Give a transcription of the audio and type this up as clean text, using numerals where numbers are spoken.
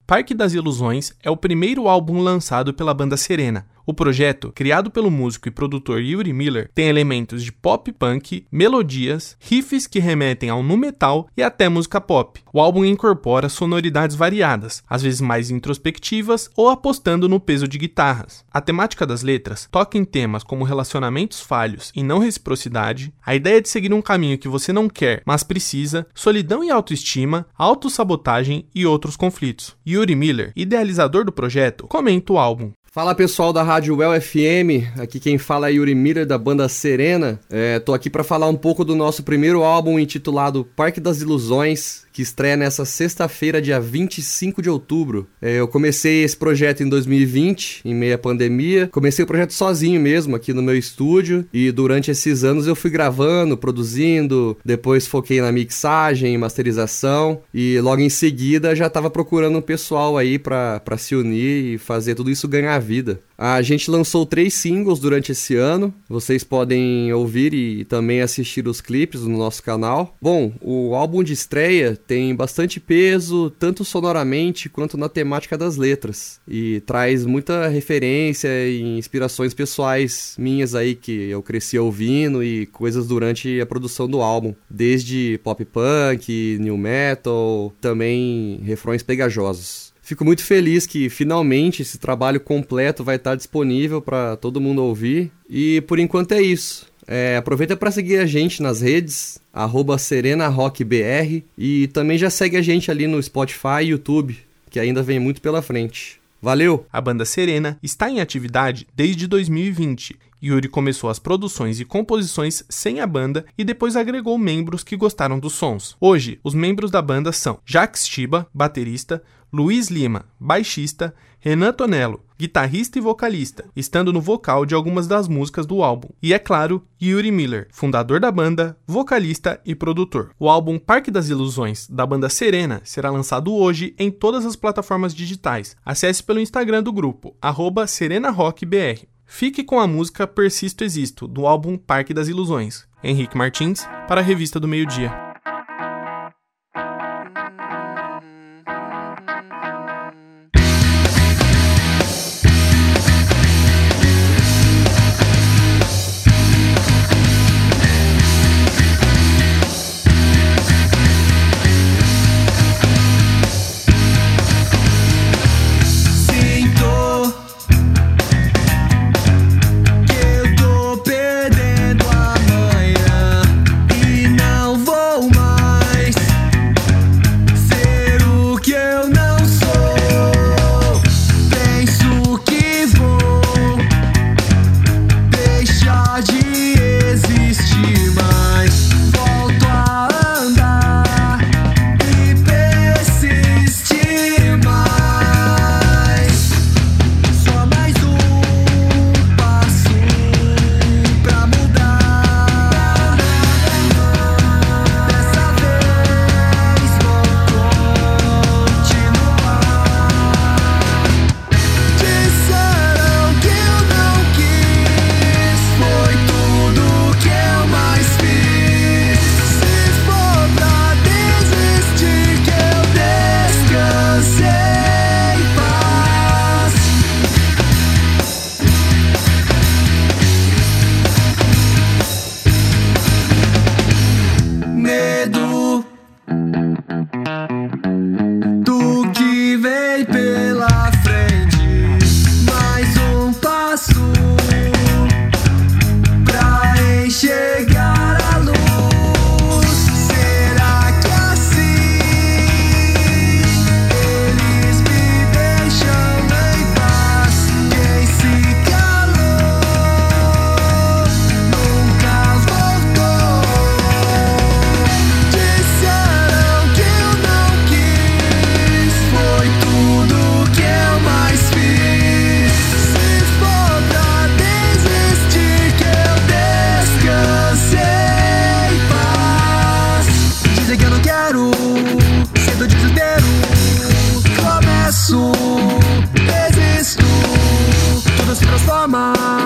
Parque das Ilusões é o primeiro álbum lançado pela banda Serena. O projeto, criado pelo músico e produtor Yuri Miller, tem elementos de pop punk, melodias, riffs que remetem ao nu metal e até música pop. O álbum incorpora sonoridades variadas, às vezes mais introspectivas ou apostando no peso de guitarras. A temática das letras toca em temas como relacionamentos falhos e não reciprocidade, a ideia de seguir um caminho que você não quer, mas precisa, solidão e autoestima, autossabotagem e outros conflitos. Yuri Miller, idealizador do projeto, comenta o álbum. Fala pessoal da Rádio Well FM, aqui quem fala é Yuri Miller da banda Serena. Tô aqui para falar um pouco do nosso primeiro álbum intitulado Parque das Ilusões, que estreia nessa sexta-feira, dia 25 de outubro. Eu comecei esse projeto em 2020, em meio à pandemia. Comecei o projeto sozinho mesmo, aqui no meu estúdio, e durante esses anos eu fui gravando, produzindo, depois foquei na mixagem, masterização, e logo em seguida já estava procurando um pessoal aí para se unir e fazer tudo isso ganhar vida. A gente lançou 3 singles durante esse ano, vocês podem ouvir e também assistir os clipes no nosso canal. Bom, o álbum de estreia tem bastante peso, tanto sonoramente quanto na temática das letras, e traz muita referência e inspirações pessoais minhas aí que eu cresci ouvindo e coisas durante a produção do álbum, desde pop punk, new metal, também refrões pegajosos. Fico muito feliz que finalmente esse trabalho completo vai estar disponível para todo mundo ouvir. E por enquanto é isso. Aproveita para seguir a gente nas redes, @SerenaRockBR, e também já segue a gente ali no Spotify e YouTube, que ainda vem muito pela frente. Valeu! A banda Serena está em atividade desde 2020. Yuri começou as produções e composições sem a banda e depois agregou membros que gostaram dos sons. Hoje, os membros da banda são Jax Chiba, baterista, Luiz Lima, baixista, Renan Tonello, guitarrista e vocalista, estando no vocal de algumas das músicas do álbum. E é claro, Yuri Miller, fundador da banda, vocalista e produtor. O álbum Parque das Ilusões, da banda Serena, será lançado hoje em todas as plataformas digitais. Acesse pelo Instagram do grupo, @SerenaRockBR. Fique com a música Persisto Existo, do álbum Parque das Ilusões. Henrique Martins, para a Revista do Meio Dia. Desisto, tudo se transforma.